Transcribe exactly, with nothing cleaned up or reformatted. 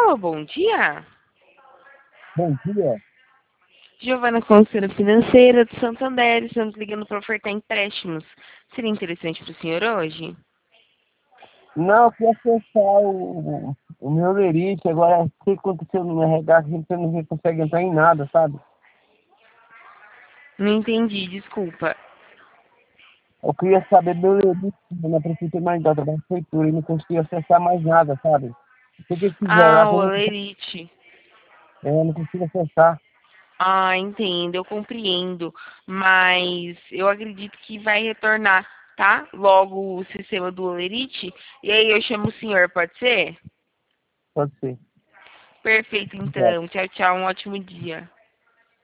Alô, bom dia. Bom dia. Giovana, consultora financeira do Santander. Estamos ligando para ofertar empréstimos. Seria interessante para o senhor hoje? Não, eu queria acessar o, o meu lerite. Agora, o que aconteceu no meu regaço, a gente não consegue entrar em nada, sabe? Não entendi, desculpa. Eu queria saber do meu lerite na prefeitura mais da prefeitura e não consegui acessar mais nada, sabe? O que que fizeram lá Ah, que eu o não, Olerite. eu não consigo acessar? Ah, entendo, eu compreendo. Mas eu acredito que vai retornar, tá? Logo o sistema do Olerite. E aí eu chamo o senhor, pode ser? Pode ser. Perfeito, então. Tchau, tchau. Um ótimo dia.